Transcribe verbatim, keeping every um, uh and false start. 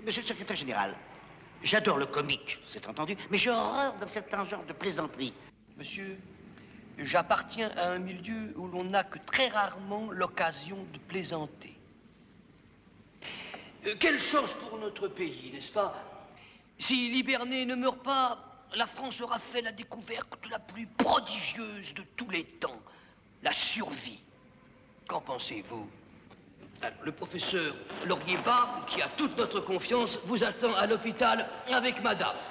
Monsieur le secrétaire général, j'adore le comique, c'est entendu, mais j'ai horreur de certains genres de plaisanteries. Monsieur, j'appartiens à un milieu où l'on n'a que très rarement l'occasion de plaisanter. Euh, quelle chance pour notre pays, n'est-ce pas? Si l'Hibernée ne meurt pas, la France aura fait la découverte la plus prodigieuse de tous les temps, la survie. Qu'en pensez-vous? Le professeur Laurier-Barbe, qui a toute notre confiance, vous attend à l'hôpital avec madame.